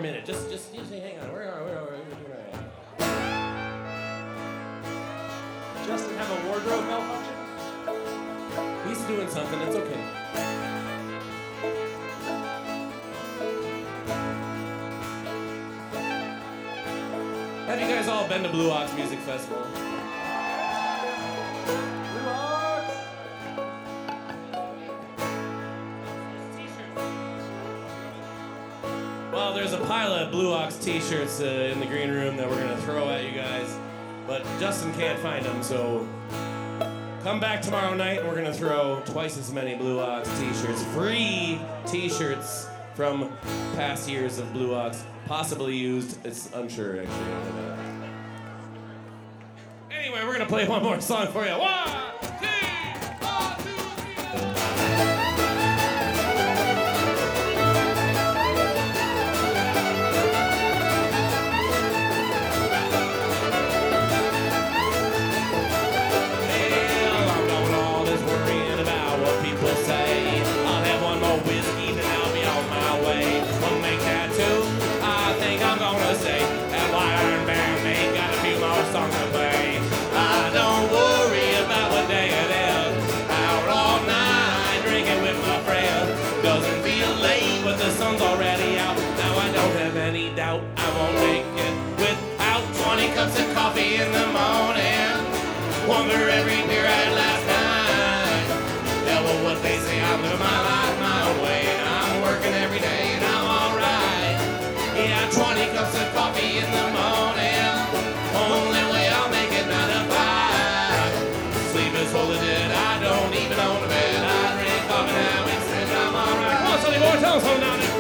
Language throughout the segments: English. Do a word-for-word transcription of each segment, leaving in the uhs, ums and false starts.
minute. Just, just, just hang on. Where are we? Where are we? Where are we? Justin have a wardrobe malfunction? He's doing something. It's okay. Have you guys all been to Blue Ox Music Festival? Blue Ox! Well, there's a pile of Blue Ox t-shirts uh, in the green room that we're going to throw at you guys. But Justin can't find them, so come back tomorrow night and we're going to throw twice as many Blue Ox t-shirts. Free t-shirts from past years of Blue Ox. Possibly used. It's unsure, actually. Anyway, we're going to play one more song for you. One, two, one, two, three, Well, I'm doing all this worrying about what people say. I'll have one more whiskey, then I'll be on my way. We'll make that two. I think I'm gonna say that White Iron Band ain't got a few more songs to play. I don't worry about what day it is. Out all night drinking with my friends. Doesn't feel late, but the sun's already out. Now I don't have any doubt I won't make it without twenty cups of coffee in the morning. One for every beer I had last night. Hell, well, what they say, I live my life my way. I'm working every day and I'm alright. Yeah, twenty cups of coffee in the morning. Only way I'll make it nine to five. Sleep is full of dead, I don't even own a bed. I drink coffee now instead, I'm alright. Come on, Sonny boy, tell us something down there.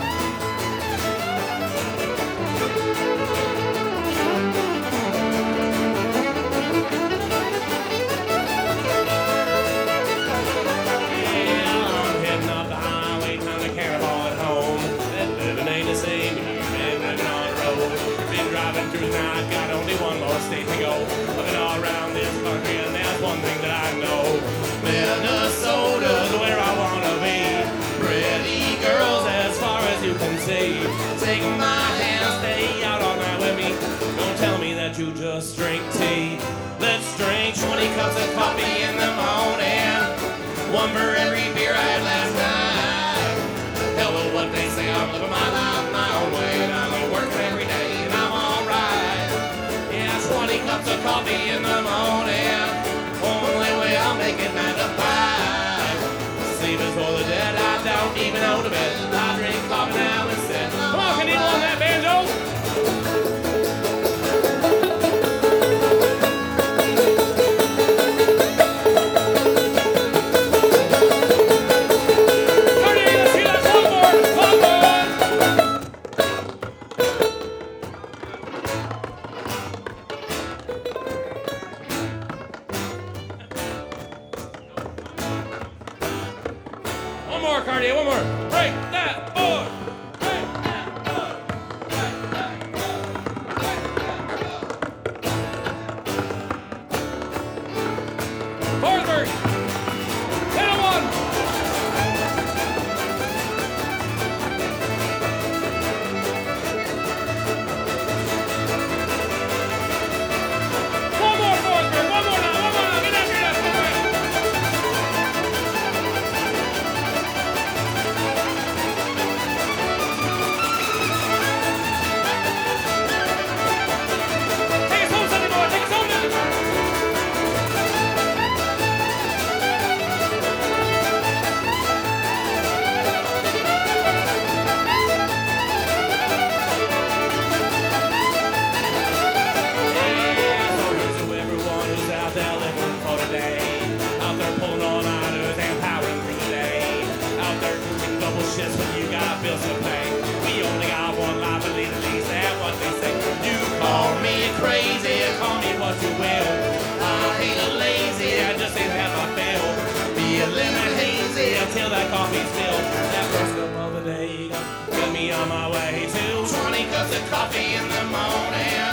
Yeah, I'm heading up the highway, time to carabao at home. That living ain't the same, you been living on the road. Been driving through the night, got only one more state to go. Looking all around this country, and there's one thing that I know. Minnesota's where I wanna be. Pretty girls as far as you can see. Take my hand, stay out all night with me. Don't tell me that you just drink tea. Let's drink twenty cups of coffee in the morning. One for every beer I had last night. Hell with what they say, I'm living my life my own way. And I'm working every day and I'm alright. Yeah, twenty cups of coffee in the morning. Only way I'll make it nine to five. Sleep is full of dead, I don't even own a bed. I drink coffee now instead. Come on, can you on that banjo? One more, Cartier, one more. Break that board. Break that board. Break that board. Break that board. Forsberg. Hit a one. One more, Forsberg. One more now. One more now. Get up, get up, get up. Take us home, Sonny boy. Take us home now. Yeah, so here's to everyone who's out there living for today. Out there pulling all-nighters and powering through the day. Out there doing double shifts when you got bills to pay. We only got one life, at least that's what they say. You call me crazy, call me what you will. I ain't a lazy, I just ain't had my fill. Feeling hazy until that coffee's filled. That first cup of the day got me on my way to twenty cups of coffee in the morning.